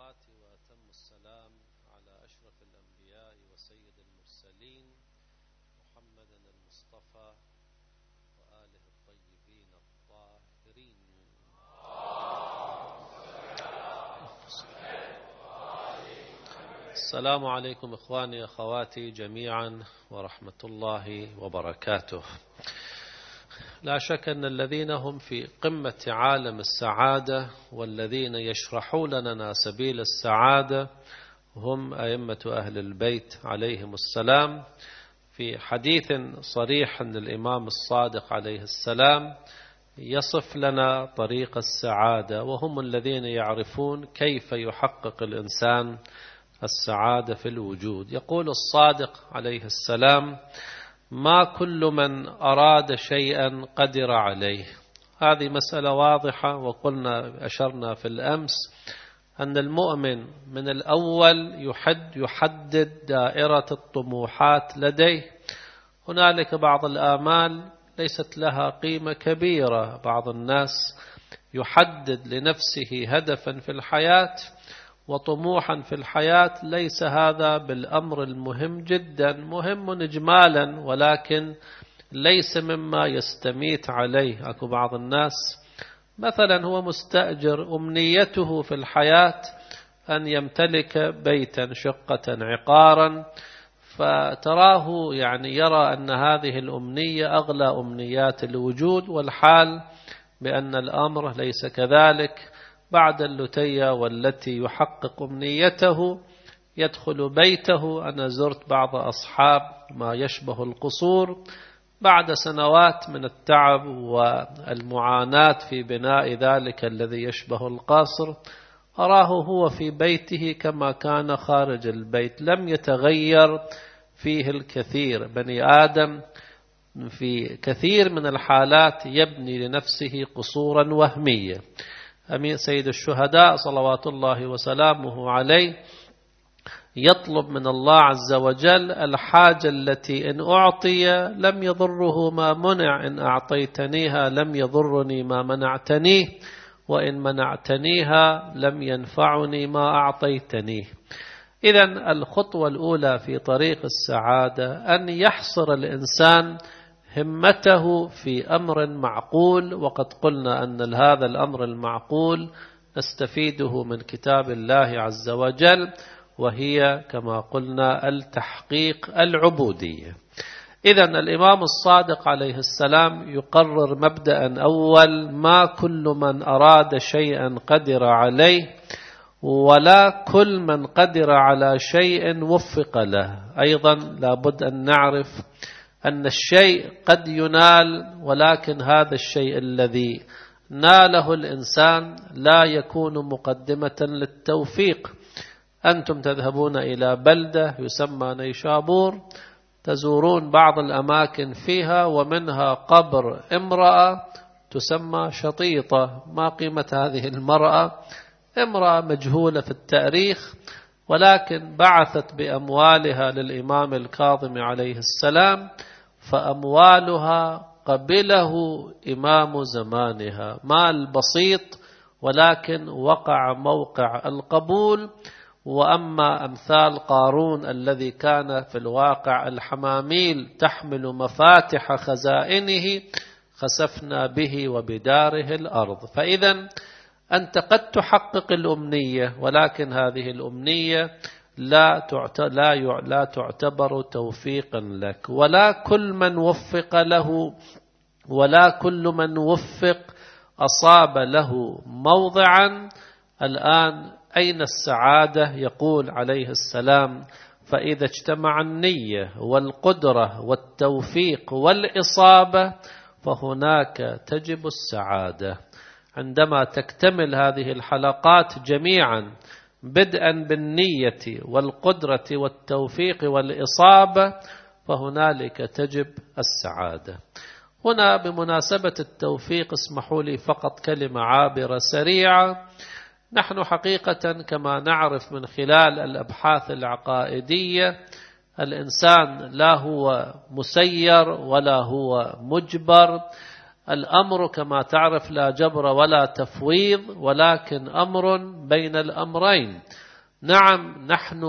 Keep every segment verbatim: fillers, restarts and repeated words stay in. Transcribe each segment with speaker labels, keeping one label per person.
Speaker 1: الصلاة وأتم السلام على أشرف الأنبياء وسيد المرسلين محمد المصطفى وآله الطيبين الطاهرين. السلام عليكم إخواني أخواتي جميعا ورحمة الله وبركاته. لا شك أن الذين هم في قمة عالم السعادة والذين يشرحون لنا سبيل السعادة هم أئمة أهل البيت عليهم السلام. في حديث صريح عن الإمام الصادق عليه السلام يصف لنا طريق السعادة، وهم الذين يعرفون كيف يحقق الإنسان السعادة في الوجود. يقول الصادق عليه السلام: ما كل من أراد شيئا قدر عليه. هذه مسألة واضحة، وقلنا أشرنا في الأمس أن المؤمن من الأول يحد يحدد دائرة الطموحات لديه. هنالك بعض الآمال ليست لها قيمة كبيرة، بعض الناس يحدد لنفسه هدفا في الحياة وطموحا في الحياة، ليس هذا بالأمر المهم جدا، مهم إجمالا ولكن ليس مما يستميت عليه. أكو بعض الناس مثلا هو مستأجر، أمنيته في الحياة أن يمتلك بيتا شقة عقارا، فتراه يعني يرى أن هذه الأمنية أغلى أمنيات الوجود، والحال بأن الأمر ليس كذلك. بعد اللتية والتي يحقق أمنيته يدخل بيته. أنا زرت بعض أصحاب ما يشبه القصور بعد سنوات من التعب والمعاناة في بناء ذلك الذي يشبه القصر، أراه هو في بيته كما كان خارج البيت، لم يتغير فيه الكثير. بني آدم في كثير من الحالات يبني لنفسه قصورا وهمية. أمين سيد الشهداء صلوات الله وسلامه عليه يطلب من الله عز وجل الحاجة التي إن أعطي لم يضره ما منع، إن أعطيتنيها لم يضرني ما منعتنيه، وإن منعتنيها لم ينفعني ما أعطيتنيه. إذن الخطوة الأولى في طريق السعادة أن يحصر الإنسان همته في أمر معقول، وقد قلنا أن هذا الأمر المعقول نستفيده من كتاب الله عز وجل، وهي كما قلنا التحقيق العبودية. إذن الإمام الصادق عليه السلام يقرر مبدأ أول: ما كل من أراد شيئا قدر عليه، ولا كل من قدر على شيء وفق له. أيضا لابد أن نعرف أن الشيء قد ينال، ولكن هذا الشيء الذي ناله الإنسان لا يكون مقدمة للتوفيق. أنتم تذهبون إلى بلدة يسمى نيشابور، تزورون بعض الأماكن فيها ومنها قبر امرأة تسمى شطيطة. ما قيمة هذه المرأة؟ امرأة مجهولة في التاريخ، ولكن بعثت بأموالها للإمام الكاظم عليه السلام، فأموالها قبله إمام زمانها، مال بسيط ولكن وقع موقع القبول. وأما أمثال قارون الذي كان في الواقع الحماميل تحمل مفاتح خزائنه، خسفنا به وبداره الأرض. فإذا أنت قد تحقق الأمنية، ولكن هذه الأمنية لا لا لا تعتبر توفيقا لك. ولا كل من وفق له ولا كل من وفق أصاب له موضعا. الآن أين السعادة؟ يقول عليه السلام: فإذا اجتمع النية والقدرة والتوفيق والإصابة فهناك تجب السعادة. عندما تكتمل هذه الحلقات جميعا بدءا بالنية والقدرة والتوفيق والإصابة فهنالك تجب السعادة. هنا بمناسبة التوفيق اسمحوا لي فقط كلمة عابرة سريعة. نحن حقيقة كما نعرف من خلال الأبحاث العقائدية الإنسان لا هو مسير ولا هو مجبر. الأمر كما تعرف لا جبر ولا تفويض، ولكن أمر بين الأمرين. نعم نحن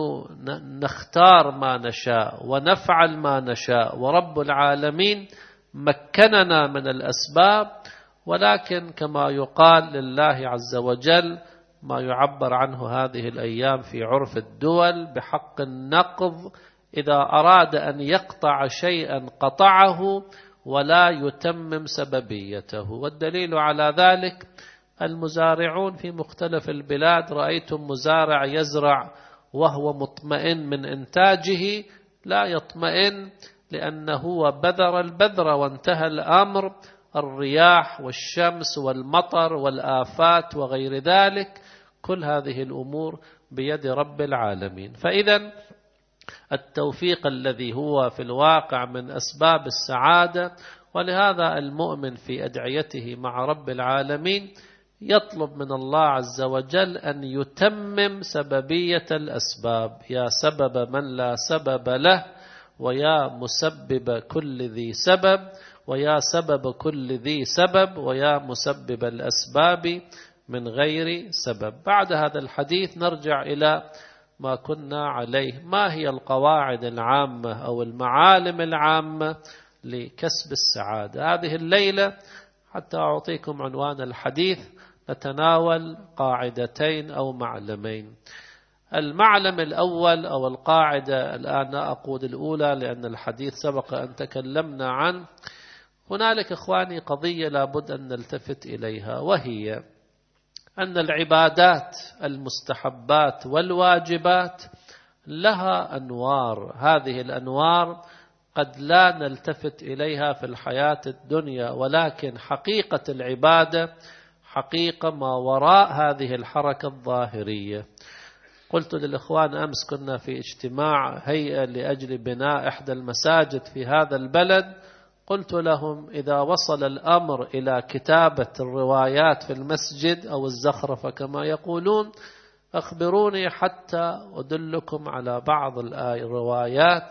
Speaker 1: نختار ما نشاء ونفعل ما نشاء، ورب العالمين مكننا من الأسباب، ولكن كما يقال لله عز وجل ما يعبر عنه هذه الأيام في عرف الدول بحق النقض، إذا أراد أن يقطع شيئا قطعه ولا يتمم سببيته. والدليل على ذلك المزارعون في مختلف البلاد، رأيتم مزارع يزرع وهو مطمئن من إنتاجه، لا يطمئن لأنه بذر البذر وانتهى الأمر، الرياح والشمس والمطر والآفات وغير ذلك، كل هذه الأمور بيد رب العالمين. فإذا التوفيق الذي هو في الواقع من أسباب السعادة، ولهذا المؤمن في أدعيته مع رب العالمين يطلب من الله عز وجل أن يتمم سببية الأسباب، يا سبب من لا سبب له، ويا مسبب كل ذي سبب، ويا سبب كل ذي سبب، ويا مسبب الأسباب من غير سبب. بعد هذا الحديث نرجع إلى ما كنا عليه. ما هي القواعد العامة أو المعالم العامة لكسب السعادة؟ هذه الليلة حتى أعطيكم عنوان الحديث نتناول قاعدتين أو معلمين. المعلم الأول أو القاعدة، الآن أقود الأولى لأن الحديث سبق أن تكلمنا عنه. هنالك إخواني قضية لابد أن نلتفت إليها، وهي أن العبادات المستحبات والواجبات لها أنوار. هذه الأنوار قد لا نلتفت إليها في الحياة الدنيا، ولكن حقيقة العبادة حقيقة ما وراء هذه الحركة الظاهرية. قلت للإخوان أمس كنا في اجتماع هيئة لأجل بناء إحدى المساجد في هذا البلد، قلت لهم إذا وصل الأمر إلى كتابة الروايات في المسجد أو الزخرفة كما يقولون، أخبروني حتى أدلكم على بعض الروايات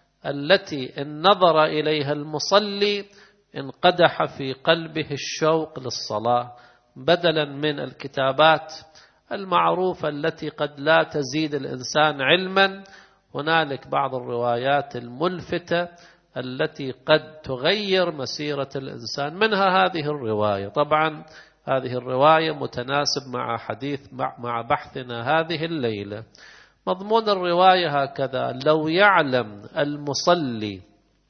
Speaker 1: التي إن نظر إليها المصلي انقدح في قلبه الشوق للصلاة، بدلا من الكتابات المعروفة التي قد لا تزيد الإنسان علما. هنالك بعض الروايات الملفتة التي قد تغير مسيرة الإنسان، منها هذه الرواية. طبعا هذه الرواية متناسب مع حديث مع بحثنا هذه الليلة. مضمون الرواية هكذا: لو يعلم المصلي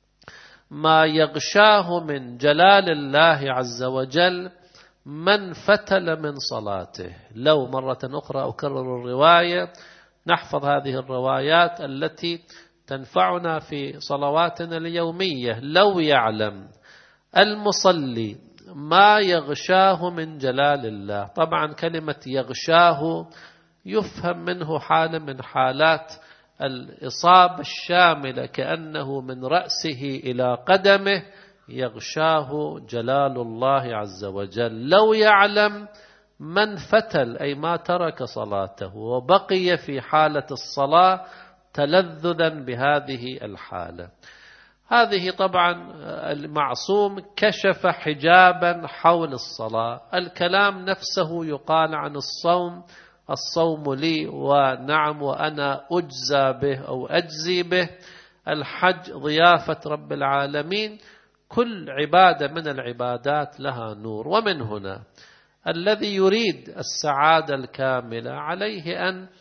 Speaker 1: ما يغشاه من جلال الله عز وجل من فتل من صلاته. لو مرة أخرى أكرر الرواية، نحفظ هذه الروايات التي تنفعنا في صلواتنا اليومية. لو يعلم المصلي ما يغشاه من جلال الله. طبعا كلمة يغشاه يفهم منه حالة من حالات الإصابة الشاملة، كأنه من رأسه إلى قدمه يغشاه جلال الله عز وجل. لو يعلم من فتل أي ما ترك صلاته وبقي في حالة الصلاة تلذذا بهذه الحالة. هذه طبعا المعصوم كشف حجابا حول الصلاة. الكلام نفسه يقال عن الصوم: الصوم لي ونعم وأنا أجزى به أو أجزي به. الحج ضيافة رب العالمين. كل عبادة من العبادات لها نور. ومن هنا الذي يريد السعادة الكاملة عليه أن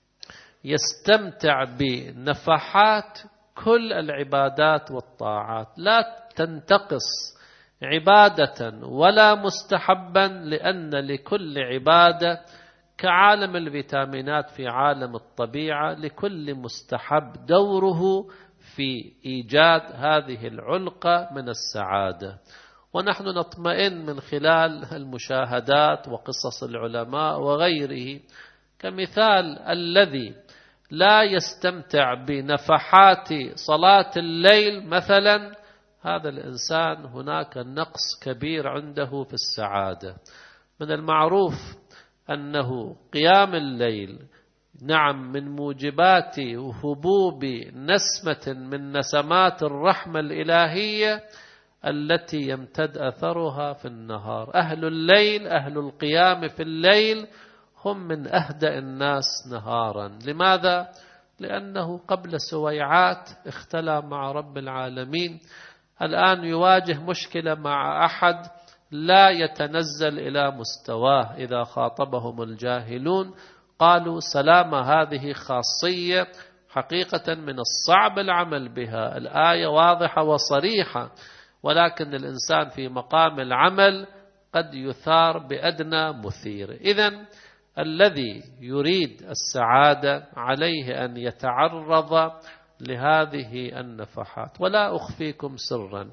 Speaker 1: يستمتع بنفحات كل العبادات والطاعات، لا تنتقص عبادة ولا مستحبا، لأن لكل عبادة كعالم الفيتامينات في عالم الطبيعة لكل مستحب دوره في إيجاد هذه العلقة من السعادة. ونحن نطمئن من خلال المشاهدات وقصص العلماء وغيره، كمثال الذي لا يستمتع بنفحات صلاة الليل مثلا، هذا الإنسان هناك نقص كبير عنده في السعادة. من المعروف أنه قيام الليل نعم من موجبات وهبوب نسمة من نسمات الرحمة الإلهية التي يمتد أثرها في النهار. أهل الليل، أهل القيام في الليل، هم من أهدأ الناس نهارا. لماذا؟ لأنه قبل سويعات اختلى مع رب العالمين. الآن يواجه مشكلة مع أحد لا يتنزل إلى مستواه. إذا خاطبهم الجاهلون قالوا سلام، هذه خاصية حقيقة من الصعب العمل بها. الآية واضحة وصريحة، ولكن الإنسان في مقام العمل قد يثار بأدنى مثير. إذن الذي يريد السعادة عليه أن يتعرض لهذه النفحات. ولا أخفيكم سرا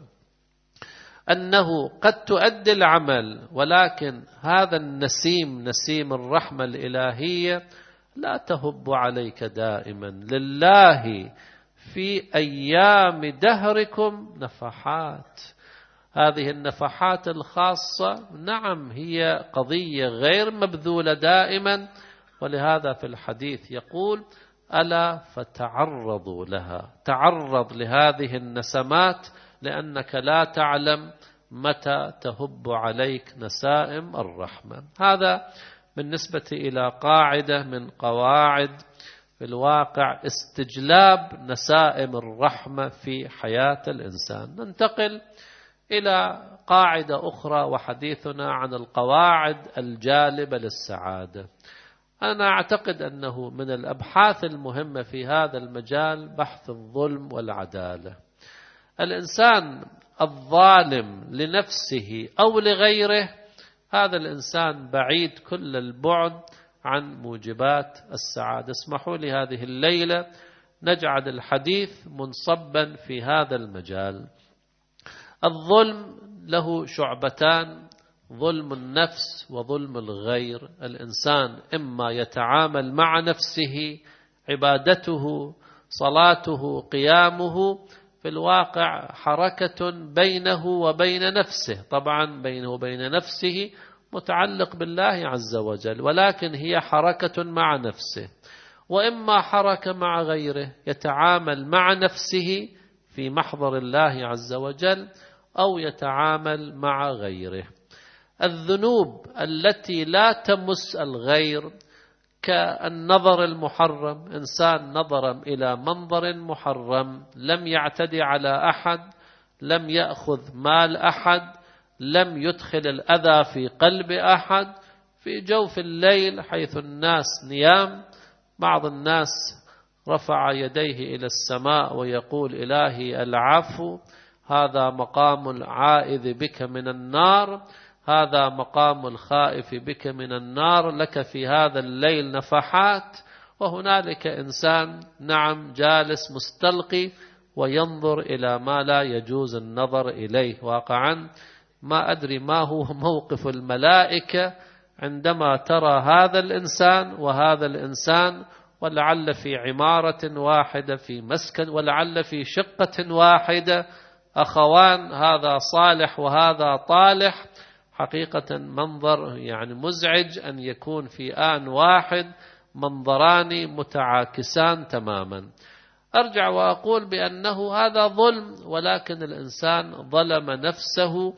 Speaker 1: أنه قد تؤدي العمل، ولكن هذا النسيم، نسيم الرحمة الإلهية، لا تهب عليك دائما. لله في أيام دهركم نفحات. هذه النفحات الخاصة نعم هي قضية غير مبذولة دائما، ولهذا في الحديث يقول ألا فتعرضوا لها. تعرض لهذه النسمات، لأنك لا تعلم متى تهب عليك نسائم الرحمة. هذا بالنسبة إلى قاعدة من قواعد في الواقع استجلاب نسائم الرحمة في حياة الإنسان. ننتقل إلى قاعدة أخرى، وحديثنا عن القواعد الجالبة للسعادة. أنا أعتقد أنه من الأبحاث المهمة في هذا المجال بحث الظلم والعدالة. الإنسان الظالم لنفسه أو لغيره، هذا الإنسان بعيد كل البعد عن موجبات السعادة. اسمحوا لي هذه الليلة نجعل الحديث منصبا في هذا المجال. الظلم له شعبتان: ظلم النفس وظلم الغير. الإنسان إما يتعامل مع نفسه، عبادته، صلاته، قيامه، في الواقع حركة بينه وبين نفسه. طبعا بينه وبين نفسه متعلق بالله عز وجل، ولكن هي حركة مع نفسه. وإما حركة مع غيره، يتعامل مع نفسه في محضر الله عز وجل، أو يتعامل مع غيره. الذنوب التي لا تمس الغير كالنظر المحرم، إنسان نظر إلى منظر محرم، لم يعتدي على أحد، لم يأخذ مال أحد، لم يدخل الأذى في قلب أحد، في جوف الليل حيث الناس نيام، بعض الناس رفع يديه إلى السماء ويقول إلهي العفو، هذا مقام العائذ بك من النار، هذا مقام الخائف بك من النار، لك في هذا الليل نفحات. وهنالك إنسان نعم جالس مستلقي وينظر إلى ما لا يجوز النظر إليه. واقعا ما أدري ما هو موقف الملائكة عندما ترى هذا الإنسان وهذا الإنسان، ولعل في عمارة واحدة، في مسكن، ولعل في شقة واحدة، أخوان، هذا صالح وهذا طالح. حقيقة منظر يعني مزعج أن يكون في آن واحد منظران متعاكسان تماما. أرجع وأقول بأنه هذا ظلم، ولكن الإنسان ظلم نفسه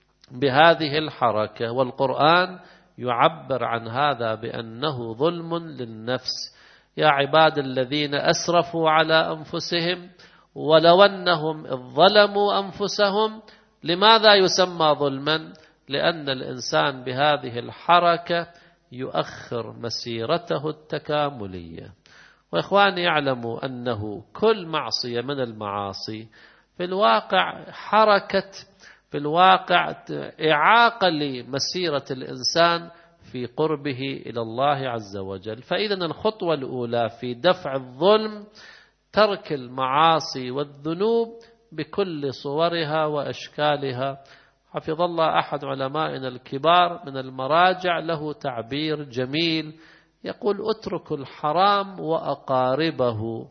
Speaker 1: بهذه الحركة، والقرآن يعبر عن هذا بأنه ظلم للنفس. يا عباد الذين أسرفوا على أنفسهم ولو أنهم إذ ظلموا أنفسهم. لماذا يسمى ظلما؟ لأن الإنسان بهذه الحركة يؤخر مسيرته التكاملية. وإخواني يعلموا أنه كل معصية من المعاصي في الواقع حركة، في الواقع إعاقة لمسيرة الإنسان في قربه إلى الله عز وجل. فإذا الخطوة الأولى في دفع الظلم ترك المعاصي والذنوب بكل صورها وأشكالها. حفظ الله أحد علمائنا الكبار من المراجع له تعبير جميل، يقول اتركوا الحرام وأقاربه.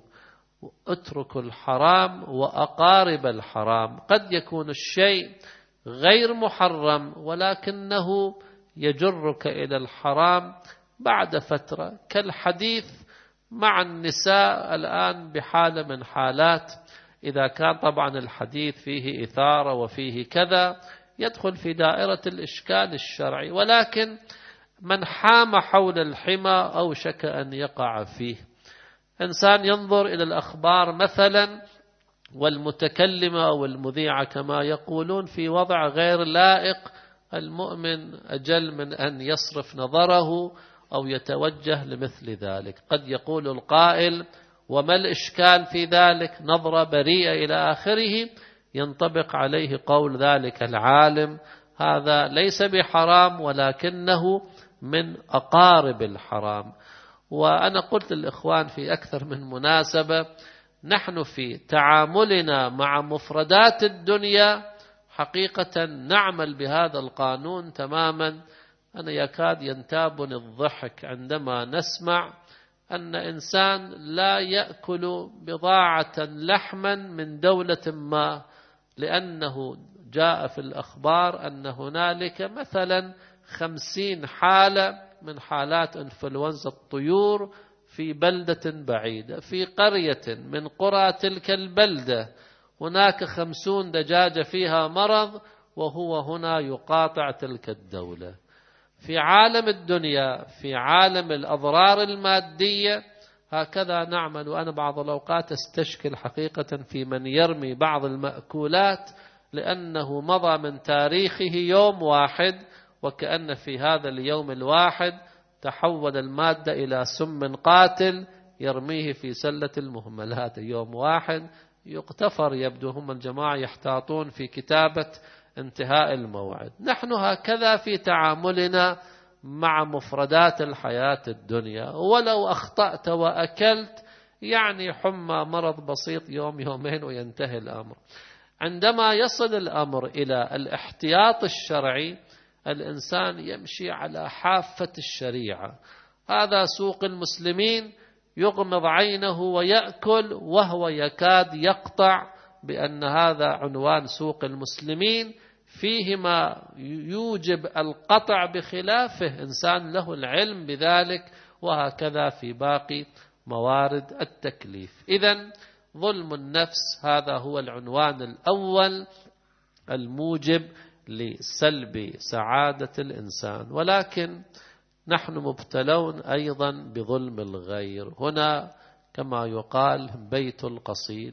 Speaker 1: اتركوا الحرام وأقارب الحرام. قد يكون الشيء غير محرم ولكنه يجرك إلى الحرام بعد فترة، كالحديث مع النساء الآن بحالة من حالات إذا كان طبعا الحديث فيه إثارة وفيه كذا يدخل في دائرة الإشكال الشرعي، ولكن من حام حول الحمى أوشك أن يقع فيه. إنسان ينظر إلى الأخبار مثلا والمتكلمة أو المذيعة كما يقولون في وضع غير لائق، المؤمن أجل من أن يصرف نظره أو يتوجه لمثل ذلك. قد يقول القائل وما الإشكال في ذلك، نظرة بريئة إلى آخره، ينطبق عليه قول ذلك العالم هذا ليس بحرام ولكنه من أقارب الحرام. وأنا قلت للإخوان في أكثر من مناسبة نحن في تعاملنا مع مفردات الدنيا حقيقة نعمل بهذا القانون تماما. أنا يكاد ينتابني الضحك عندما نسمع أن إنسان لا يأكل بضاعة لحما من دولة ما لأنه جاء في الأخبار أن هنالك مثلا خمسين حالة من حالات انفلونزا الطيور في بلدة بعيدة، في قرية من قرى تلك البلدة هناك خمسون دجاجة فيها مرض، وهو هنا يقاطع تلك الدولة. في عالم الدنيا، في عالم الأضرار المادية هكذا نعمل. وأنا بعض الأوقات استشكل حقيقة في من يرمي بعض المأكولات لأنه مضى من تاريخه يوم واحد، وكأن في هذا اليوم الواحد تحول المادة إلى سم قاتل يرميه في سلة المهملات. يوم واحد يقتفر، يبدو هم الجماعة يحتاطون في كتابة انتهاء الموعد. نحن هكذا في تعاملنا مع مفردات الحياة الدنيا، ولو أخطأت وأكلت يعني حمى مرض بسيط يوم يومين وينتهي الأمر. عندما يصل الأمر إلى الاحتياط الشرعي الإنسان يمشي على حافة الشريعة. هذا سوق المسلمين، يغمض عينه ويأكل وهو يكاد يقطع بأن هذا عنوان سوق المسلمين، فيه ما يوجب القطع بخلافه، إنسان له العلم بذلك، وهكذا في باقي موارد التكليف. إذن ظلم النفس هذا هو العنوان الأول الموجب لسلب سعادة الإنسان. ولكن نحن مبتلون أيضا بظلم الغير، هنا كما يقال بيت القصيد.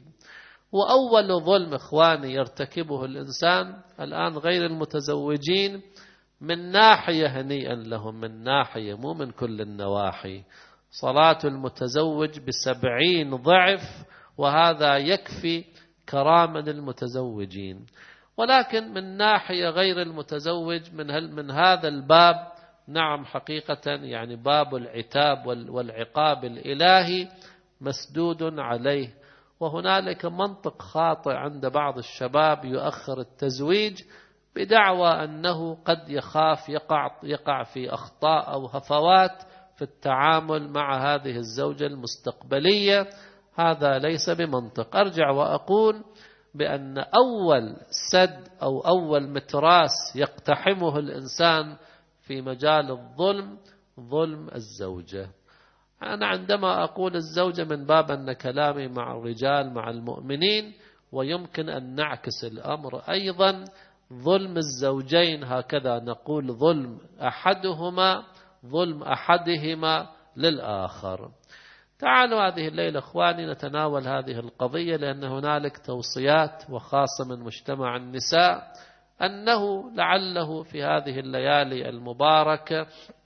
Speaker 1: وأول ظلم إخواني يرتكبه الإنسان الآن غير المتزوجين، من ناحية هنيئا لهم، من ناحية مو من كل النواحي، صلاة المتزوج بسبعين ضعف، وهذا يكفي كرامة للمتزوجين. ولكن من ناحية غير المتزوج من, من هذا الباب نعم حقيقة يعني باب العتاب والعقاب الإلهي مسدود عليه. وهنالك منطق خاطئ عند بعض الشباب يؤخر التزويج بدعوى أنه قد يخاف يقع, يقع في أخطاء أو هفوات في التعامل مع هذه الزوجة المستقبلية. هذا ليس بمنطق. أرجع وأقول بأن أول سد أو أول متراس يقتحمه الإنسان في مجال الظلم ظلم الزوجة. أنا عندما أقول الزوجة من باب أن كلامي مع الرجال مع المؤمنين، ويمكن أن نعكس الأمر أيضا ظلم الزوجين، هكذا نقول ظلم أحدهما ظلم أحدهما للآخر. تعالوا هذه الليلة إخواني نتناول هذه القضية، لأن هنالك توصيات وخاصة من مجتمع النساء أنه لعله في هذه الليالي المباركة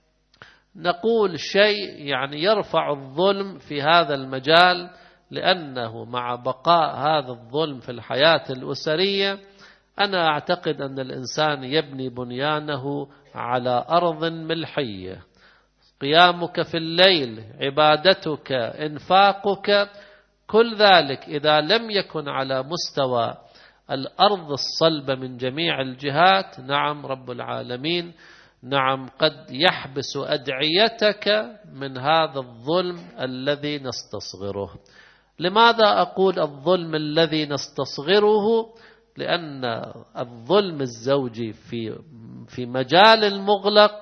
Speaker 1: نقول شيء يعني يرفع الظلم في هذا المجال، لأنه مع بقاء هذا الظلم في الحياة الأسرية أنا أعتقد أن الإنسان يبني بنيانه على أرض ملحية. قيامك في الليل، عبادتك، إنفاقك، كل ذلك إذا لم يكن على مستوى الأرض الصلبة من جميع الجهات، نعم رب العالمين نعم قد يحبس أدعيتك من هذا الظلم الذي نستصغره. لماذا أقول الظلم الذي نستصغره؟ لأن الظلم الزوجي في في مجال المغلق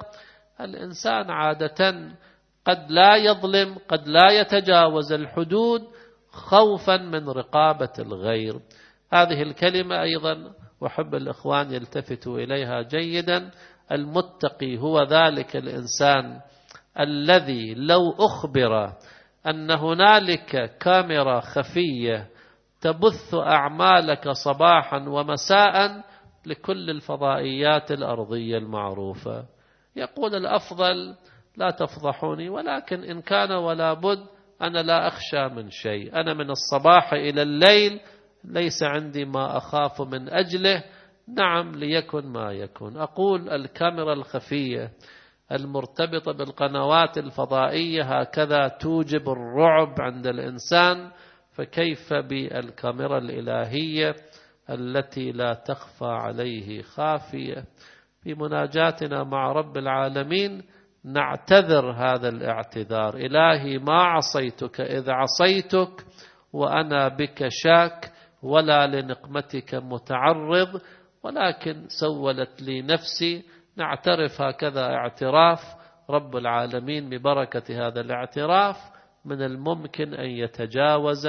Speaker 1: الإنسان عادة قد لا يظلم، قد لا يتجاوز الحدود، خوفا من رقابة الغير. هذه الكلمة أيضا وحب الإخوان يلتفتوا إليها جيدا. المتقي هو ذلك الإنسان الذي لو أخبر أن هنالك كاميرا خفية تبث أعمالك صباحا ومساء لكل الفضائيات الأرضية المعروفة، يقول الأفضل لا تفضحوني، ولكن إن كان ولا بد أنا لا أخشى من شيء، أنا من الصباح إلى الليل ليس عندي ما أخاف من أجله. نعم، ليكن ما يكون. أقول الكاميرا الخفية المرتبطة بالقنوات الفضائية هكذا توجب الرعب عند الإنسان، فكيف بالكاميرا الإلهية التي لا تخفى عليه خافية؟ في مناجاتنا مع رب العالمين نعتذر هذا الاعتذار: إلهي ما عصيتك إذ عصيتك وأنا بك شاك ولا لنقمتك متعرض، ولكن سولت لي نفسي. نعترف هكذا اعتراف. رب العالمين ببركة هذا الاعتراف من الممكن أن يتجاوز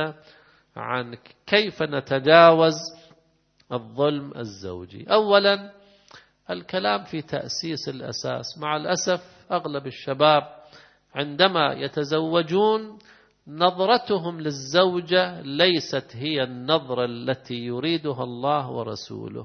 Speaker 1: عن كيف نتجاوز الظلم الزوجي. أولا الكلام في تأسيس الأساس. مع الأسف أغلب الشباب عندما يتزوجون نظرتهم للزوجة ليست هي النظرة التي يريدها الله ورسوله.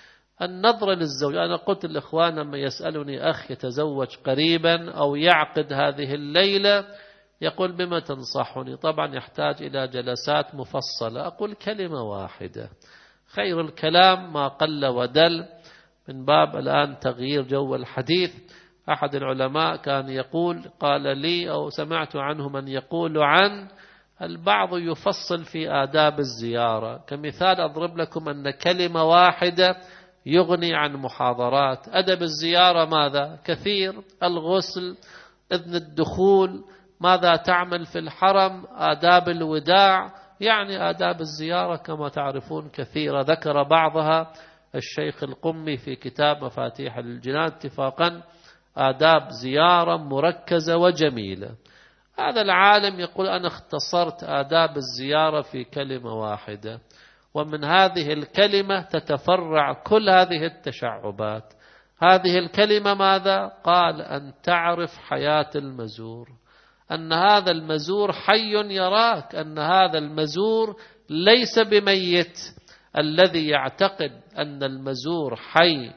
Speaker 1: النظرة للزوجة، أنا قلت للإخوان لما يسألني أخ يتزوج قريبا أو يعقد هذه الليلة يقول بما تنصحني؟ طبعا يحتاج إلى جلسات مفصلة. أقول كلمة واحدة: خير الكلام ما قل ودل. من باب الآن تغيير جو الحديث، أحد العلماء كان يقول، قال لي أو سمعت عنه من يقول عن البعض يفصل في آداب الزيارة. كمثال أضرب لكم أن كلمة واحدة يغني عن محاضرات. أدب الزيارة ماذا؟ كثير: الغسل، إذن الدخول، ماذا تعمل في الحرم، آداب الوداع، يعني آداب الزيارة كما تعرفون كثيرة، ذكر بعضها الشيخ القمي في كتاب مفاتيح الجنان اتفاقا، آداب زيارة مركزة وجميلة. هذا العالم يقول أنا اختصرت آداب الزيارة في كلمة واحدة، ومن هذه الكلمة تتفرع كل هذه التشعبات. هذه الكلمة ماذا؟ قال أن تعرف حياة المزور، أن هذا المزور حي يراك، أن هذا المزور ليس بميت. الذي يعتقد أن المزور حي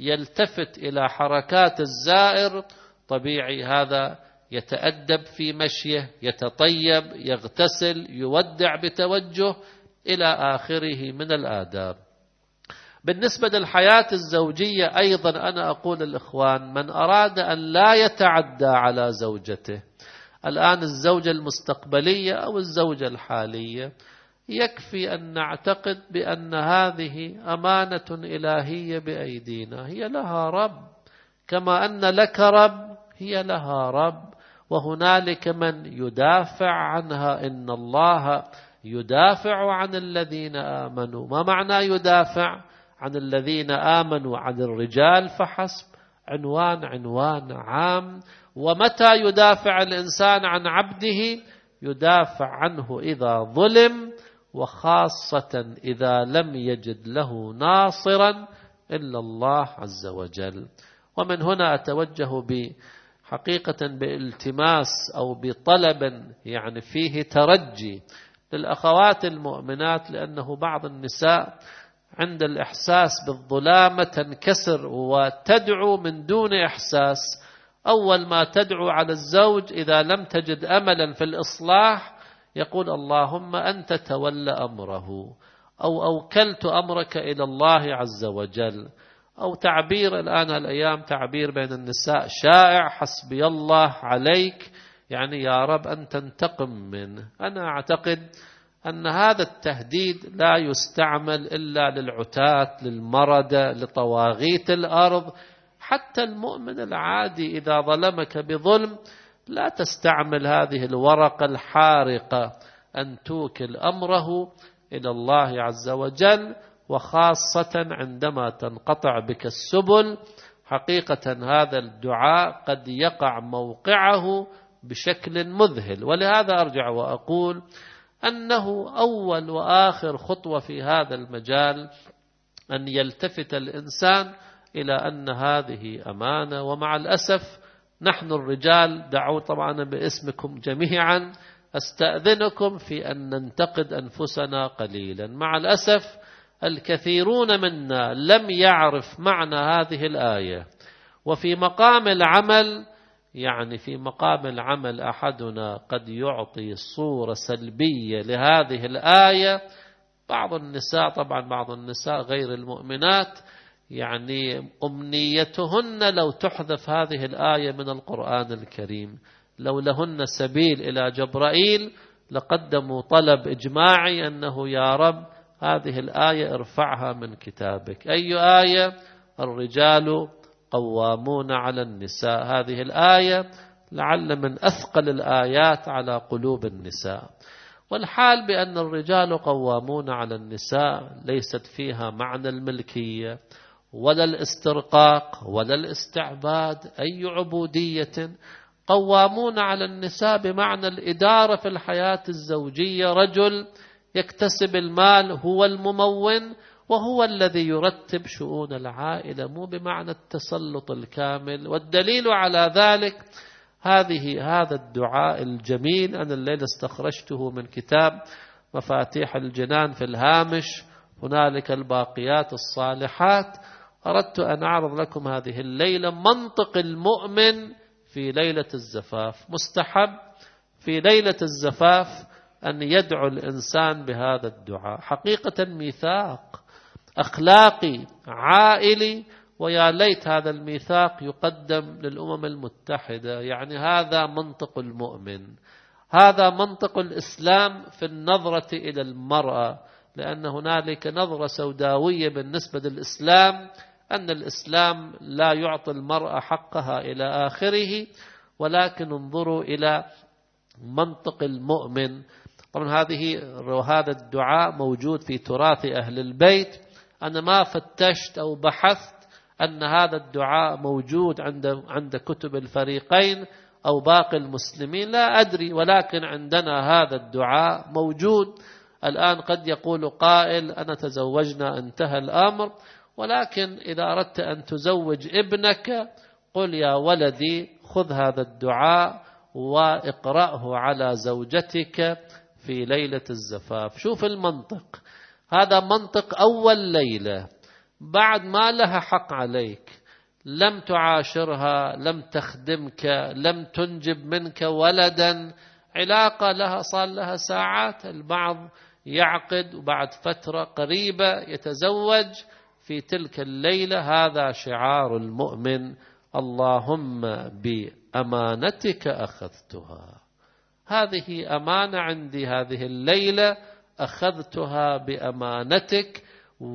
Speaker 1: يلتفت إلى حركات الزائر طبيعي هذا يتأدب في مشيه، يتطيب، يغتسل، يودع بتوجه إلى آخره من الآداب. بالنسبة للحياة الزوجية أيضا أنا أقول للإخوان من أراد أن لا يتعدى على زوجته، الآن الزوجة المستقبلية أو الزوجة الحالية، يكفي أن نعتقد بأن هذه أمانة إلهية بأيدينا، هي لها رب كما أن لك رب هي لها رب، وهنالك من يدافع عنها. إن الله يدافع عن الذين آمنوا. ما معنى يدافع عن الذين آمنوا؟ عن الرجال فحسب، عنوان عنوان عام. ومتى يدافع الإنسان عن عبده؟ يدافع عنه إذا ظلم، وخاصة إذا لم يجد له ناصرا إلا الله عز وجل. ومن هنا أتوجه بحقيقة بالتماس أو بطلب يعني فيه ترجي للأخوات المؤمنات، لأنه بعض النساء عند الإحساس بالظلامة تنكسر وتدعو من دون إحساس. أول ما تدعو على الزوج إذا لم تجد أملا في الإصلاح يقول اللهم أنت تولى أمره، أو أوكلت أمرك إلى الله عز وجل، أو تعبير الآن الأيام تعبير بين النساء شائع حسبي الله عليك، يعني يا رب أن تنتقم منه. أنا أعتقد أن هذا التهديد لا يستعمل إلا للعتاة، للمردة، لطواغيت الأرض. حتى المؤمن العادي إذا ظلمك بظلم لا تستعمل هذه الورقة الحارقة، أن توكل أمره إلى الله عز وجل، وخاصة عندما تنقطع بك السبل. حقيقة هذا الدعاء قد يقع موقعه بشكل مذهل. ولهذا أرجع وأقول أنه أول وآخر خطوة في هذا المجال أن يلتفت الإنسان إلى أن هذه أمانة. ومع الأسف نحن الرجال، دعوا طبعا باسمكم جميعا، أستأذنكم في أن ننتقد أنفسنا قليلا. مع الأسف الكثيرون منا لم يعرف معنى هذه الآية. وفي مقام العمل، يعني في مقام العمل أحدنا قد يعطي صورة سلبية لهذه الآية. بعض النساء، طبعا بعض النساء غير المؤمنات، يعني أمنيتهن لو تحذف هذه الآية من القرآن الكريم، لو لهن سبيل إلى جبرائيل لقدموا طلب إجماعي أنه يا رب هذه الآية ارفعها من كتابك. أي آية؟ الرجال قوامون على النساء. هذه الآية لعل من أثقل الآيات على قلوب النساء. والحال بأن الرجال قوامون على النساء ليست فيها معنى الملكية ولا الاسترقاق ولا الاستعباد، أي عبودية. قوامون على النساء بمعنى الإدارة في الحياة الزوجية. رجل يكتسب المال، هو الممون وهو الذي يرتب شؤون العائلة، مو بمعنى التسلط الكامل. والدليل على ذلك هذه هذا الدعاء الجميل. أنا الليلة استخرجته من كتاب مفاتيح الجنان في الهامش، هنالك الباقيات الصالحات. أردت أن أعرض لكم هذه الليلة منطق المؤمن في ليلة الزفاف. مستحب في ليلة الزفاف أن يدعو الإنسان بهذا الدعاء. حقيقة ميثاق أخلاقي عائلي، ويا ليت هذا الميثاق يقدم للأمم المتحدة. يعني هذا منطق المؤمن، هذا منطق الإسلام في النظرة إلى المرأة، لأن هنالك نظرة سوداوية بالنسبة للإسلام، أن الإسلام لا يعطي المرأة حقها إلى آخره. ولكن انظروا إلى منطق المؤمن. طبعا هذه وهذا الدعاء موجود في تراث أهل البيت. أنا ما فتشت أو بحثت أن هذا الدعاء موجود عند عند كتب الفريقين أو باقي المسلمين، لا أدري، ولكن عندنا هذا الدعاء موجود. الآن قد يقول قائل أنا تزوجنا انتهى الأمر، ولكن إذا أردت أن تزوج ابنك قل يا ولدي خذ هذا الدعاء واقرأه على زوجتك في ليلة الزفاف. شوف المنطق، هذا منطق أول ليلة بعد ما لها حق عليك، لم تعاشرها، لم تخدمك، لم تنجب منك ولدا، علاقة لها صار لها ساعات. البعض يعقد وبعد فترة قريبة يتزوج في تلك الليلة. هذا شعار المؤمن: اللهم بأمانتك أخذتها. هذه أمانة عندي، هذه الليلة أخذتها بأمانتك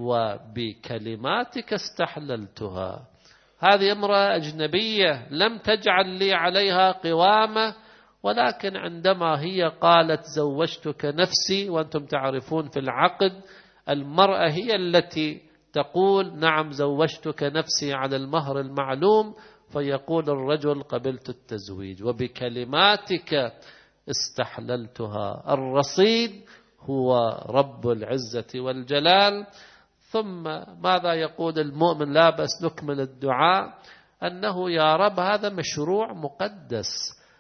Speaker 1: وبكلماتك استحللتها. هذه امرأة أجنبية لم تجعل لي عليها قوامة، ولكن عندما هي قالت زوجتك نفسي، وأنتم تعرفون في العقد المرأة هي التي تقول نعم زوجتك نفسي على المهر المعلوم، فيقول الرجل قبلت التزويج وبكلماتك استحللتها. الرصيد هو رب العزة والجلال. ثم ماذا يقول المؤمن؟ لا بس نكمل الدعاء، أنه يا رب هذا مشروع مقدس،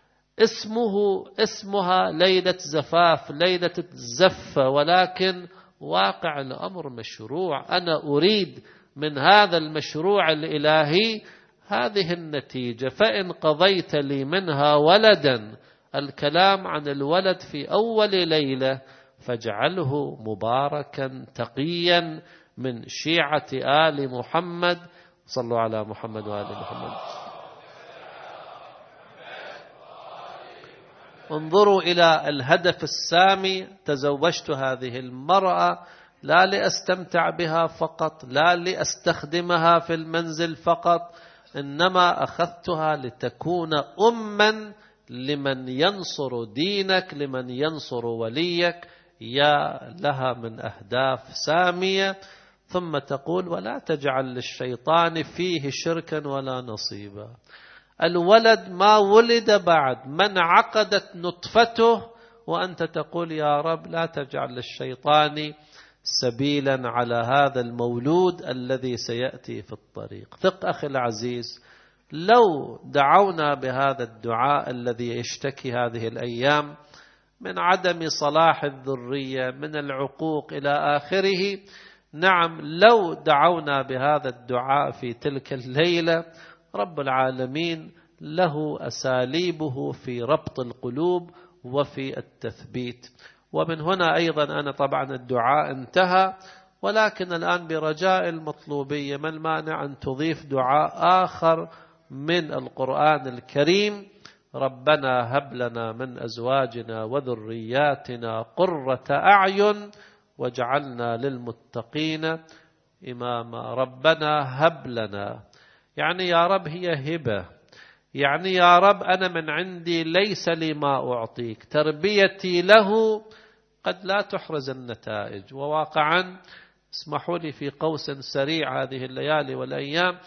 Speaker 1: اسمه اسمها ليلة زفاف، ليلة الزفة، ولكن واقع الأمر مشروع. أنا أريد من هذا المشروع الإلهي هذه النتيجة. فإن قضيت لي منها ولدا، الكلام عن الولد في أول ليلة، فاجعله مباركا تقيا من شيعة آل محمد. صلوا على محمد وآل محمد. انظروا إلى الهدف السامي. تزوجت هذه المرأة لا لأستمتع بها فقط، لا لأستخدمها في المنزل فقط، إنما أخذتها لتكون أما لمن ينصر دينك، لمن ينصر وليك. يا لها من أهداف سامية. ثم تقول ولا تجعل للشيطان فيه شركا ولا نصيبا. الولد ما ولد بعد، من عقدت نطفته وأنت تقول يا رب لا تجعل للشيطان سبيلا على هذا المولود الذي سيأتي في الطريق. ثق أخي العزيز، لو دعونا بهذا الدعاء الذي يشتكي هذه الأيام من عدم صلاح الذرية، من العقوق إلى آخره، نعم لو دعونا بهذا الدعاء في تلك الليلة، رب العالمين له أساليبه في ربط القلوب وفي التثبيت. ومن هنا أيضا أنا طبعا الدعاء انتهى، ولكن الآن برجاء المطلوبية، ما المانع أن تضيف دعاء آخر من القرآن الكريم: ربنا هب لنا من أزواجنا وذرياتنا قرة أعين واجعلنا للمتقين إماما. ربنا هب لنا، يعني يا رب هي هبة، يعني يا رب أنا من عندي ليس لي ما أعطيك، تربيتي له قد لا تحرز النتائج. وواقعا اسمحوا لي في قوس سريع هذه الليالي والأيام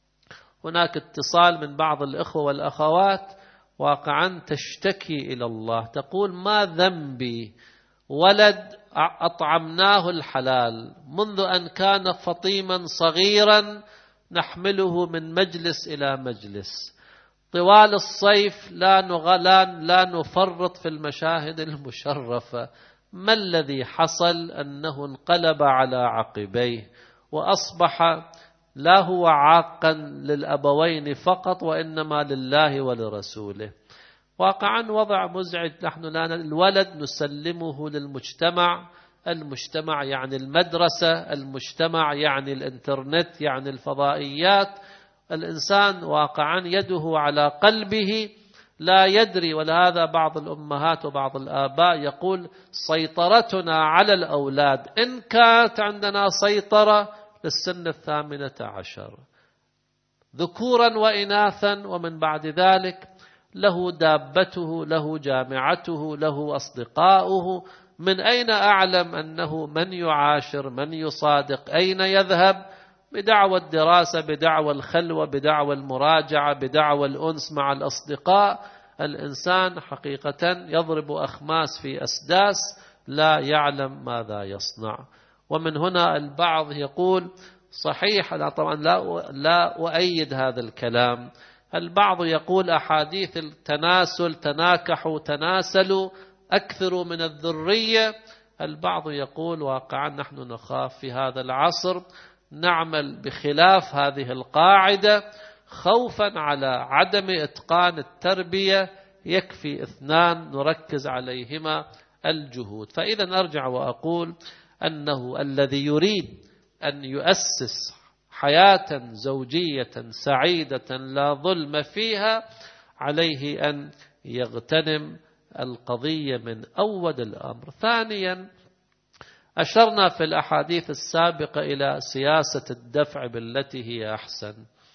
Speaker 1: هناك اتصال من بعض الإخوة والأخوات واقعا تشتكي إلى الله، تقول ما ذنبي، ولد أطعمناه الحلال منذ أن كان فطيما صغيرا نحمله من مجلس إلى مجلس، طوال الصيف لا نغلان لا نفرط في المشاهد المشرفة. ما الذي حصل؟ أنه انقلب على عقبيه وأصبح لا هو عاقا للأبوين فقط وإنما لله ولرسوله. واقعا وضع مزعج. نحن الآن الولد نسلمه للمجتمع، المجتمع يعني المدرسة، المجتمع يعني الإنترنت، يعني الفضائيات. الإنسان واقعا يده على قلبه لا يدري. ولهذا بعض الأمهات وبعض الآباء يقول سيطرتنا على الأولاد إن كانت عندنا سيطرة للسن الثامنة عشر، ذكورا وإناثا، ومن بعد ذلك له دابته، له جامعته، له أصدقاؤه. من أين أعلم أنه من يعاشر، من يصادق، أين يذهب؟ بدعوى الدراسة، بدعوى الخلوة، بدعوى المراجعة، بدعوى الأنس مع الأصدقاء. الإنسان حقيقة يضرب أخماس في أسداس لا يعلم ماذا يصنع. ومن هنا البعض يقول صحيح، لا طبعا لا, لا أؤيد هذا الكلام. البعض يقول أحاديث التناسل، تناكحوا تناسلوا أكثروا من الذرية. البعض يقول واقعا نحن نخاف في هذا العصر نعمل بخلاف هذه القاعدة خوفا على عدم إتقان التربية، يكفي اثنان نركز عليهما الجهود. فإذا أرجع وأقول أنه الذي يريد أن يؤسس حياة زوجية سعيدة لا ظلم فيها عليه أن يغتنم القضية من أول الأمر. ثانيا، أشرنا في الأحاديث السابقة إلى سياسة الدفع بالتي هي أحسن.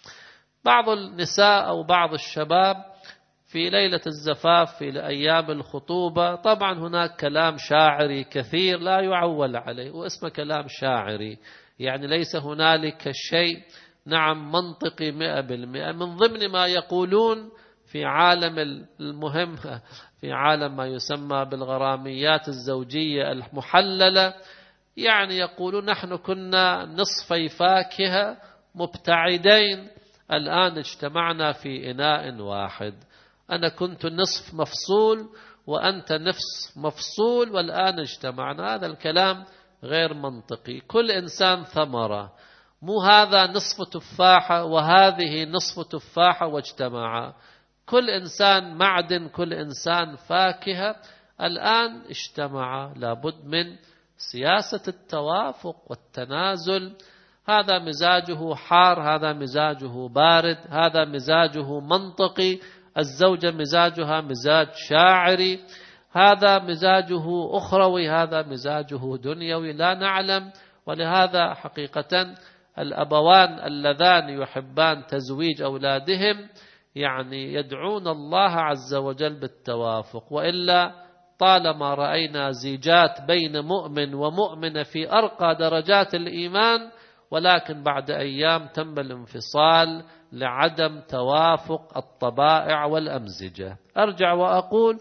Speaker 1: بعض النساء أو بعض الشباب في ليلة الزفاف في أيام الخطوبة، طبعا هناك كلام شاعري كثير لا يعول عليه، واسمه كلام شاعري، يعني ليس هنالك شيء نعم منطقي مئة بالمئة. من ضمن ما يقولون في عالم المهم، في عالم ما يسمى بالغراميات الزوجية المحللة، يعني يقولون نحن كنا نصفي فاكهة مبتعدين، الآن اجتمعنا في إناء واحد. أنا كنت نصف مفصول وأنت نصف مفصول والآن اجتمعنا. هذا الكلام غير منطقي. كل إنسان ثمرة، مو هذا نصف تفاحة وهذه نصف تفاحة واجتمعا. كل إنسان معدن، كل إنسان فاكهة، الآن اجتمعا. لابد من سياسة التوافق والتنازل. هذا مزاجه حار، هذا مزاجه بارد، هذا مزاجه منطقي، الزوجة مزاجها مزاج شاعري، هذا مزاجه أخروي، هذا مزاجه دنيوي، لا نعلم. ولهذا حقيقة الأبوان اللذان يحبان تزويج أولادهم يعني يدعون الله عز وجل بالتوافق، وإلا طالما رأينا زيجات بين مؤمن ومؤمنة في أرقى درجات الإيمان، ولكن بعد أيام تم الانفصال لعدم توافق الطبائع والأمزجة. أرجع وأقول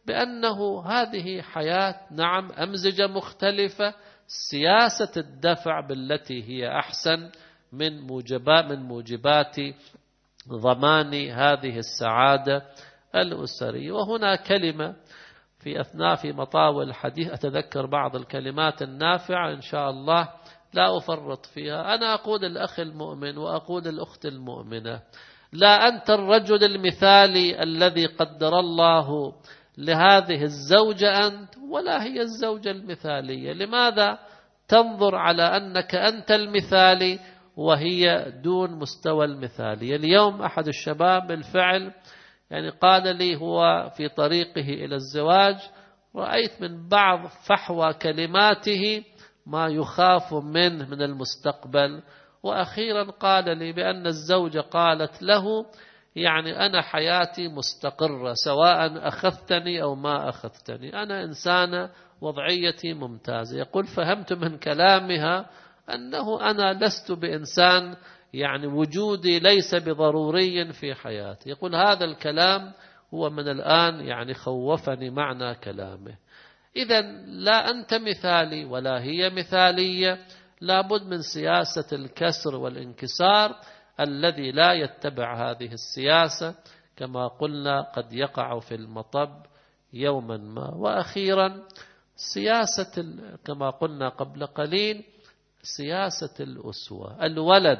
Speaker 1: بأنه هذه حياة نعم أمزجة مختلفة، سياسة الدفع بالتي هي أحسن من موجبات من موجبات ضمان هذه السعادة الأسرية. وهنا كلمة في أثناء في مطاول الحديث أتذكر بعض الكلمات النافعة إن شاء الله لا أفرط فيها. أنا أقول الأخ المؤمن وأقول الأخت المؤمنة: لا أنت الرجل المثالي الذي قدر الله لهذه الزوجة أنت، ولا هي الزوجة المثالية. لماذا تنظر على أنك أنت المثالي وهي دون مستوى المثالية؟ اليوم أحد الشباب بالفعل يعني قال لي هو في طريقه إلى الزواج: رأيت من بعض فحوى كلماته ما يخاف منه من المستقبل. وأخيرا قال لي بأن الزوجة قالت له: يعني أنا حياتي مستقرة سواء أخذتني أو ما أخذتني، أنا إنسانة وضعيتي ممتازة. يقول: فهمت من كلامها أنه أنا لست بإنسان يعني وجودي ليس بضروري في حياتي. يقول: هذا الكلام هو من الآن يعني خوفني معنى كلامه. إذا لا أنت مثالي ولا هي مثالية، لابد من سياسة الكسر والانكسار. الذي لا يتبع هذه السياسة كما قلنا قد يقع في المطب يوما ما. وأخيرا سياسة كما قلنا قبل قليل سياسة الأسوة. الولد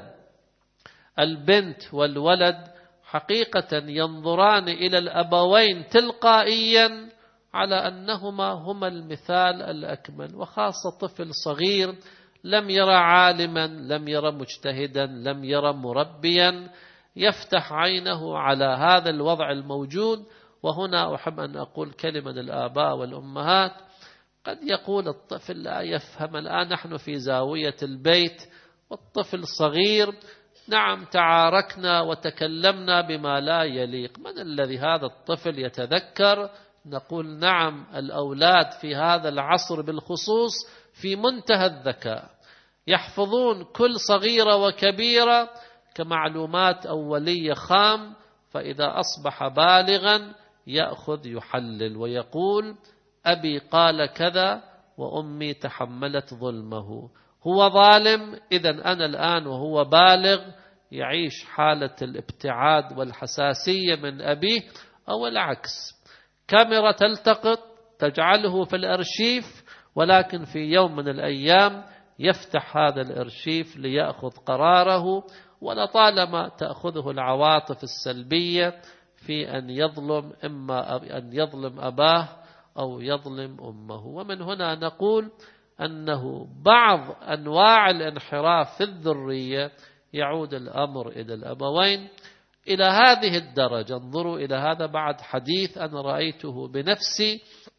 Speaker 1: البنت والولد حقيقة ينظران إلى الأبوين تلقائيا على أنهما هما المثال الأكمل، وخاصة طفل صغير لم يرى عالما، لم يرى مجتهدا، لم يرى مربيا، يفتح عينه على هذا الوضع الموجود. وهنا أحب أن أقول كلمة للآباء والأمهات: قد يقول الطفل لا يفهم، الآن نحن في زاوية البيت والطفل صغير، نعم تعاركنا وتكلمنا بما لا يليق، من الذي هذا الطفل يتذكر؟ نقول نعم الأولاد في هذا العصر بالخصوص في منتهى الذكاء، يحفظون كل صغيرة وكبيرة كمعلومات أولية خام، فإذا أصبح بالغا يأخذ يحلل ويقول: أبي قال كذا وأمي تحملت ظلمه، هو ظالم، إذا أنا الآن وهو بالغ يعيش حالة الابتعاد والحساسية من أبيه، أو العكس، كاميرا تلتقط تجعله في الأرشيف، ولكن في يوم من الأيام يفتح هذا الأرشيف ليأخذ قراره، ولطالما تأخذه العواطف السلبية في أن يظلم إما أن يظلم أباه أو يظلم أمه. ومن هنا نقول أنه بعض أنواع الانحراف في الذرية يعود الأمر إلى الأبوين إلى هذه الدرجة. انظروا إلى هذا بعد حديث أنا رأيته بنفسي،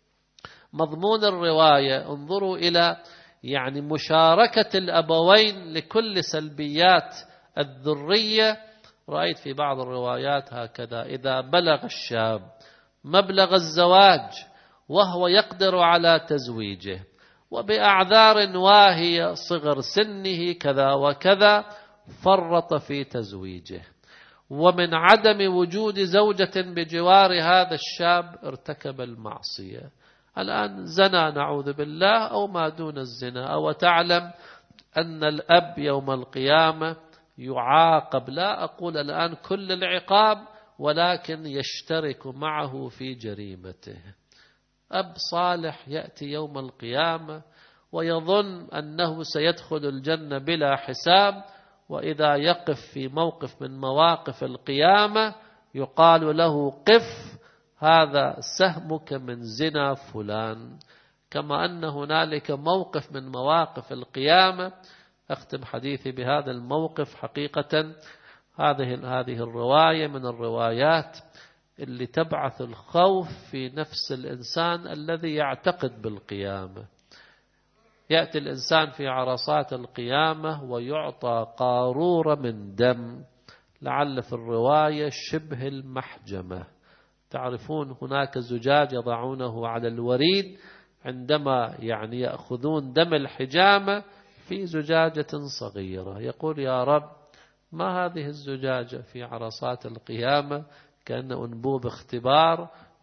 Speaker 1: مضمون الرواية، انظروا إلى يعني مشاركة الأبوين لكل سلبيات الذرية. رأيت في بعض الروايات هكذا: إذا بلغ الشاب مبلغ الزواج وهو يقدر على تزويجه وبأعذار واهية، صغر سنه كذا وكذا، فرط في تزويجه، ومن عدم وجود زوجة بجوار هذا الشاب ارتكب المعصية، الآن زنا نعوذ بالله أو ما دون الزنا. أو تعلم أن الأب يوم القيامة يعاقب، لا أقول الآن كل العقاب، ولكن يشترك معه في جريمته. أب صالح يأتي يوم القيامة ويظن أنه سيدخل الجنة بلا حساب، وإذا يقف في موقف من مواقف القيامة يقال له: قف، هذا سهمك من زنا فلان. كما أن هنالك موقف من مواقف القيامة، أختم حديثي بهذا الموقف. حقيقة هذه هذه الرواية من الروايات اللي تبعث الخوف في نفس الإنسان الذي يعتقد بالقيامة. يأتي الإنسان في عرصات القيامة ويعطى قارورة من دم، لعل في الرواية شبه المحجمة. تعرفون هناك زجاج يضعونه على الوريد عندما يعني يأخذون دم الحجامة في زجاجة صغيرة، يقول: يا رب ما هذه الزجاجة في عرصات القيامة؟ كأن أنبوب اختبار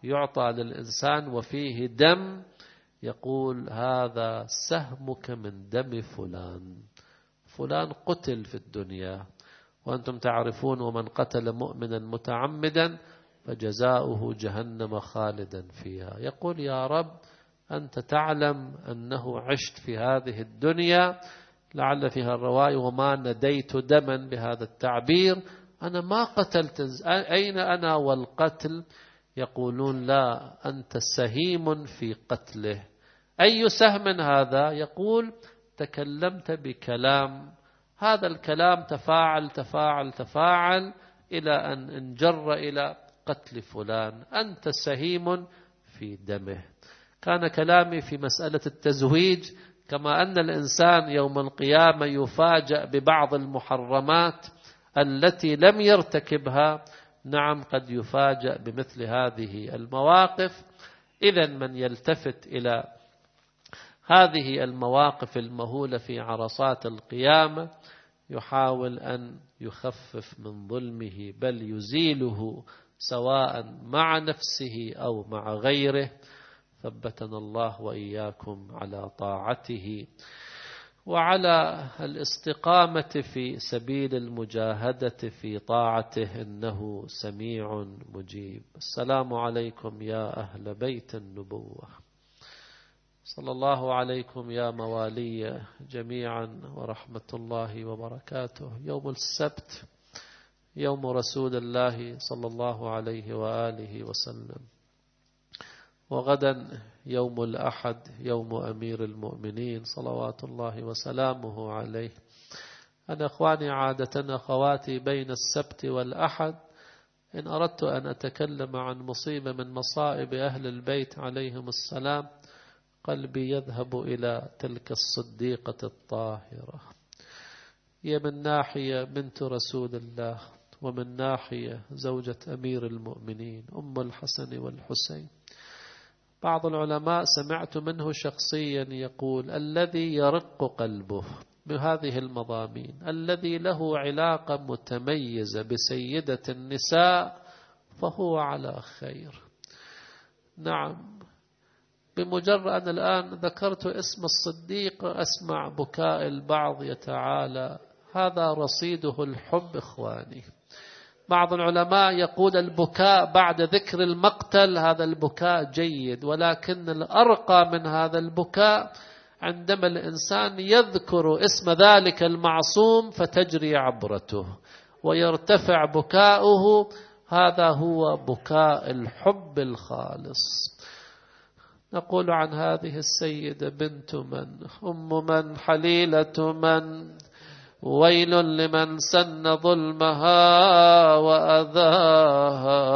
Speaker 1: يعطى للإنسان وفيه دم، يقول هذا سهمك من دم فلان. فلان قتل في الدنيا، وأنتم تعرفون ومن قتل مؤمنا متعمدا فجزاؤه جهنم خالدا فيها. يقول يا رب أنت تعلم أنه عشت في هذه الدنيا، لعل فيها الرواية وما نديت دما بهذا التعبير، أنا ما قتلت، أين أنا والقتل؟ يقولون لا، أنت سهيم في قتله. أي سهم هذا؟ يقول تكلمت بكلام، هذا الكلام تفاعل تفاعل تفاعل إلى أن انجر إلى قتل فلان، أنت سهيم في دمه. كان كلامي في مسألة التزويج، كما أن الإنسان يوم القيامة يفاجأ ببعض المحرمات التي لم يرتكبها، نعم قد يفاجأ بمثل هذه المواقف. إذن من يلتفت إلى هذه المواقف المهولة في عرصات القيامة يحاول أن يخفف من ظلمه، بل يزيله سواء مع نفسه أو مع غيره. ثبتنا الله وإياكم على طاعته وعلى الاستقامة في سبيل المجاهدة في طاعته، إنه سميع مجيب. السلام عليكم يا أهل بيت النبوة، صلى الله عليكم يا موالي جميعا ورحمة الله وبركاته. يوم السبت يوم رسول الله صلى الله عليه وآله وسلم، وغدا يوم الأحد يوم أمير المؤمنين صلوات الله وسلامه عليه. أنا أخواني عادة أخواتي بين السبت والأحد إن أردت أن أتكلم عن مصيبة من مصائب أهل البيت عليهم السلام قلبي يذهب إلى تلك الصديقة الطاهرة. هي من ناحية بنت رسول الله، ومن ناحية زوجة أمير المؤمنين أم الحسن والحسين. بعض العلماء سمعت منه شخصيا يقول الذي يرق قلبه بهذه المضامين، الذي له علاقة متميزة بسيدة النساء فهو على خير. نعم، بمجرد أن الآن ذكرت اسم الصديق أسمع بكاء البعض يتعالى، هذا رصيده الحب إخواني. بعض العلماء يقول البكاء بعد ذكر المقتل هذا البكاء جيد، ولكن الأرقى من هذا البكاء عندما الإنسان يذكر اسم ذلك المعصوم فتجري عبرته ويرتفع بكاؤه، هذا هو بكاء الحب الخالص. نقول عن هذه السيدة بنت من، أم من، حليلة من، ويل لمن سن ظلمها وأذاها،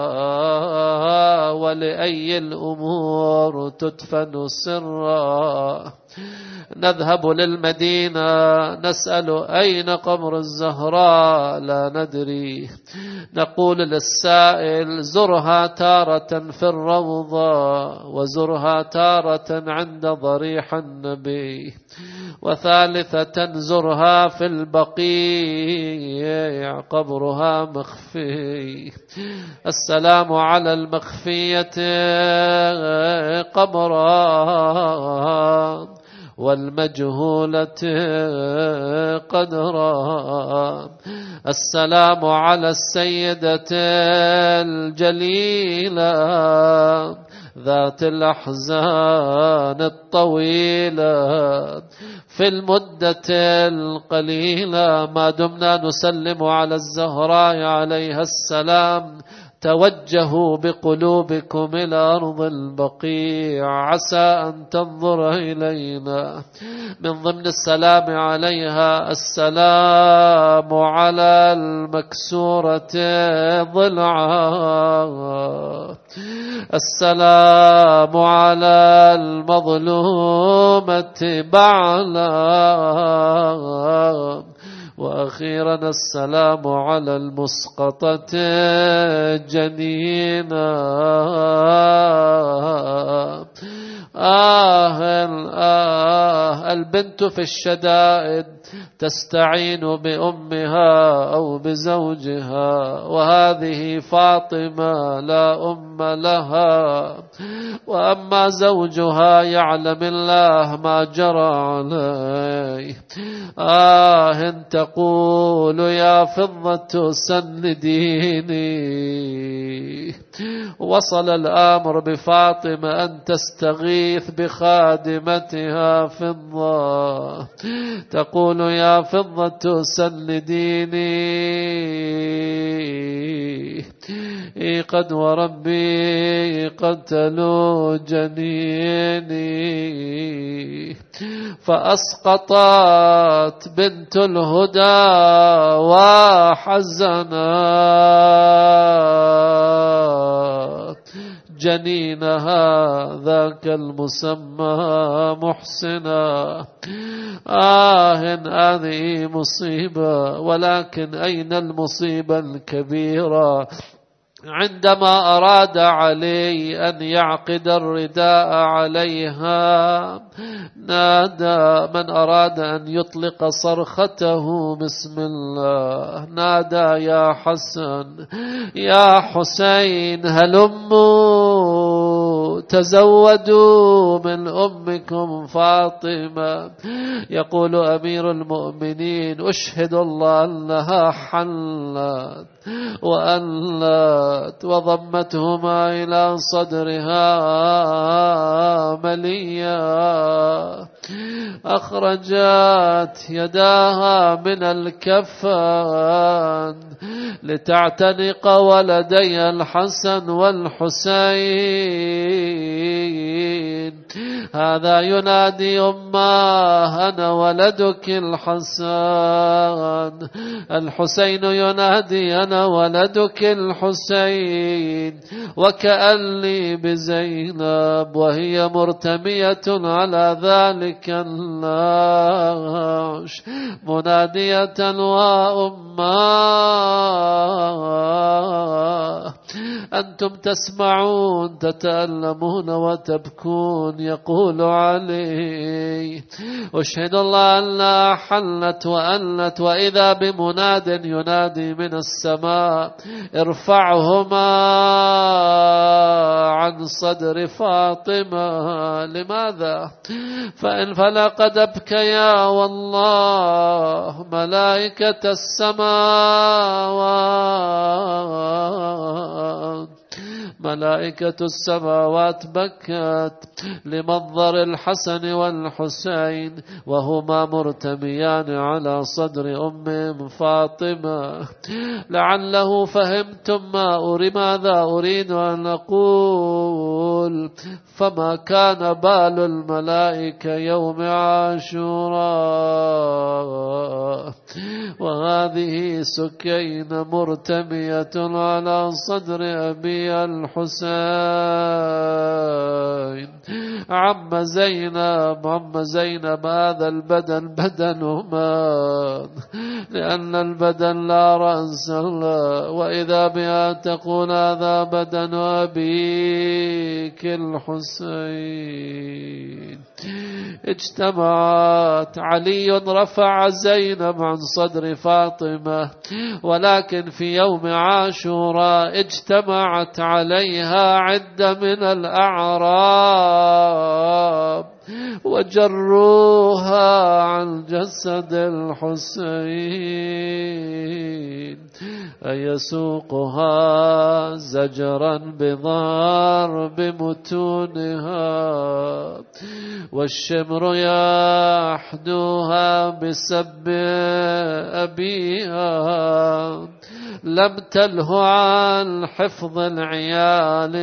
Speaker 1: ولأي الأمور تدفن سرا. نذهب للمدينة نسأل أين قبر الزهراء لا ندري، نقول للسائل زرها تارة في الروضة وزرها تارة عند ضريح النبي، وثالثة زرها في البقيع قبرها مخفي. السلام على المخفية قبرا والمجهولة قدرا. السلام على السيدة الجليلة ذات الأحزان الطويلة، في المدة القليلة ما دمنا نسلم على الزهراء عليها السلام توجهوا بقلوبكم إلى أرض البقيع عسى أن تنظر إلينا. من ضمن السلام عليها السلام على المكسورة ضلعها، السلام على المظلومة بعلا، وأخيرا السلام على المسقطة جنينا. آه آه البنت في الشدائد تستعين بأمها أو بزوجها، وهذه فاطمة لا أم لها، وأما زوجها يعلم الله ما جرى عليه. آه تقول يا فضة سنديني. وصل الأمر بفاطمة أن تستغيث بخادمتها فضة، تقول يا فضة سنديني قد وربي قتلوا جنيني. فأسقطت بنت الهدى وحزنت جنينها ذاك المسمى محسنا. آه هذه مصيبة، ولكن أين المصيبة الكبيرة؟ عندما أراد علي أن يعقد الرداء عليها نادى من أراد أن يطلق صرخته بسم الله، نادى يا حسن يا حسين هلموا تزودوا من أمكم فاطمة. يقول أمير المؤمنين أشهد الله أنها حلت وأنلت وضمتهما إلى صدرها مليا، أخرجت يداها من الكفان لتعتنق ولدي الحسن والحسين. هذا ينادي أمه أنا ولدك الحسن، الحسين ينادي أنا ولدك الحسين. وكأني بزينب وهي مرتمية على ذلك النعش منادية وأماه أنتم تسمعون تتألمون وتبكون. يقول علي أشهد الله أنها حلت وأنت، وإذا بمناد ينادي من السماء ارفعهما عن صدر فاطمة. لماذا؟ فإن فلقد أبكيا والله ملائكة السماوات ملائكة السماوات بكت لمنظر الحسن والحسين وهما مرتميان على صدر أم فاطمة. لعله فهمتم ما أريد ماذا أريد أن أقول. فما كان بال الملائكة يوم عاشوراء وهذه سكينة مرتمية على صدر أبي الحسين. عم زينب عم زينب هذا البدن بدن من، لأن البدن لا رأس له، وإذا بها تقول هذا بدن أبيك الحسين. اجتمعت علي رفع زينب عن صدر فاطمة، ولكن في يوم عاشوراء اجتمعت عليها عدة من الأعراب وجروها عن جسد الحسين أيسوقها زجرا بضرب متونها، والشمر يحدوها بسب أبيها. لم تله عن حفظ العيال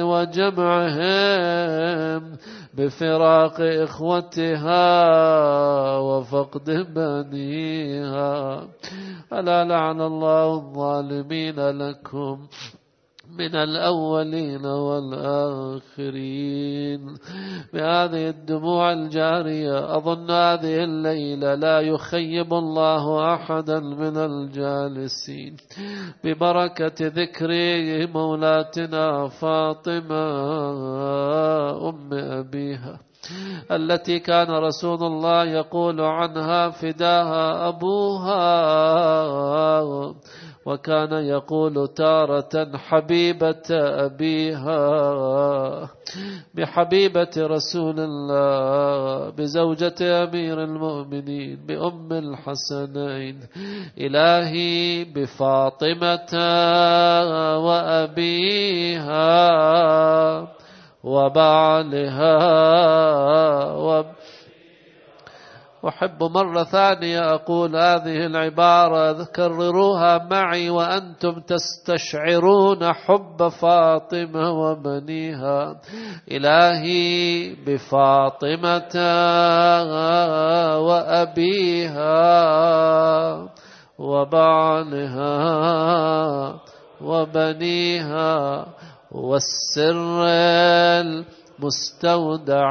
Speaker 1: وجمعهم بفراق إخوتها وفقد بنيها. ألا لعن الله الظالمين لكم من الأولين والآخرين. بهذه الدموع الجارية. أظن هذه الليلة لا يخيب الله أحدا من الجالسين ببركة ذكر مولاتنا فاطمة أم أبيها التي كان رسول الله يقول عنها فداها أبوها، وكان يقول تارة حبيبة أبيها، بحبيبة رسول الله، بزوجة أمير المؤمنين، بأم الحسنين. إلهي بفاطمة وأبيها وبعلها وب أحب مرة ثانية أقول هذه العبارة، كرروها معي وأنتم تستشعرون حب فاطمة وبنيها. إلهي بفاطمة وأبيها وبعلها وبنيها والسر مستودع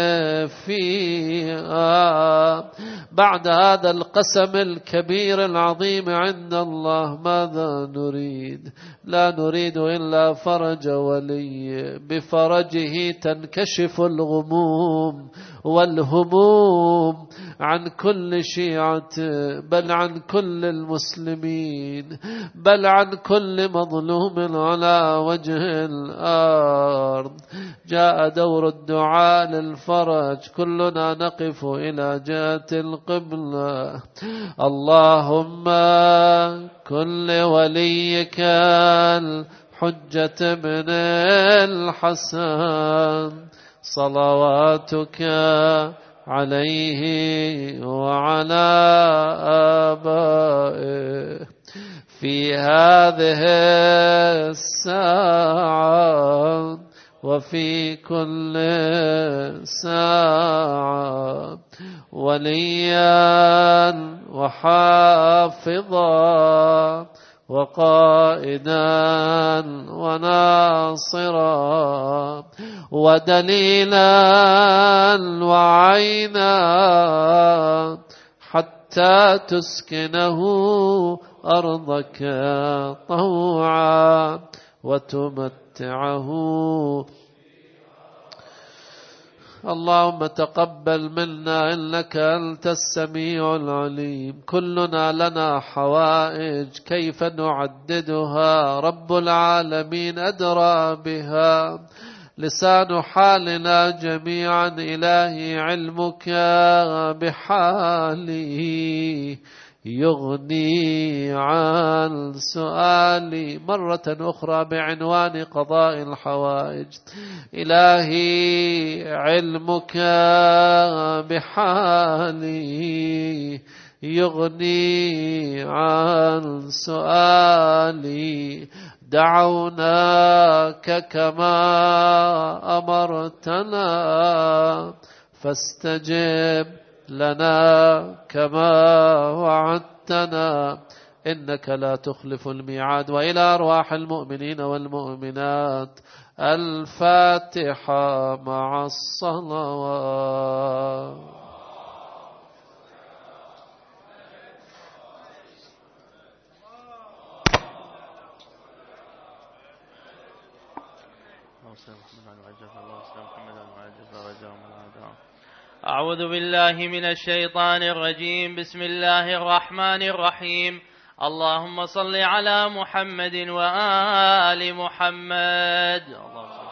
Speaker 1: فيها. بعد هذا القسم الكبير العظيم عند الله ماذا نريد؟ لا نريد إلا فرج ولي، بفرجه تنكشف الغموم والهموم عن كل شيعة، بل عن كل المسلمين، بل عن كل مظلوم على وجه الأرض. جاء دور الدعاء للفرج، كلنا نقف إلى جهة القبلة. اللهم كن لوليك الحجة بن الحسن صلواتك عليه وعلى آبائه في هذه الساعة وفي كل ساعة، وليا وحافظا وقائدا وناصرا ودليلا وعينا، حتى تسكنه أرضك طوعا وتمتعه. اللهم تقبل منا إنك أنت السميع العليم. كلنا لنا حوائج كيف نعددها؟ رب العالمين أدرى بها. لسان حالنا جميعا إلهي علمك بحالي يغني عن سؤالي. مرة أخرى بعنوان قضاء الحوائج. إلهي علمك بحالي يغني عن سؤالي. دعوناك كما أمرتنا فاستجب لنا كما وعدتنا، إنك لا تخلف الميعاد. وإلى أرواح المؤمنين والمؤمنات الفاتحة مع الصلوات.
Speaker 2: أعوذ بالله من الشيطان الرجيم. بسم الله الرحمن الرحيم. اللهم صل على محمد وآل محمد. اللهم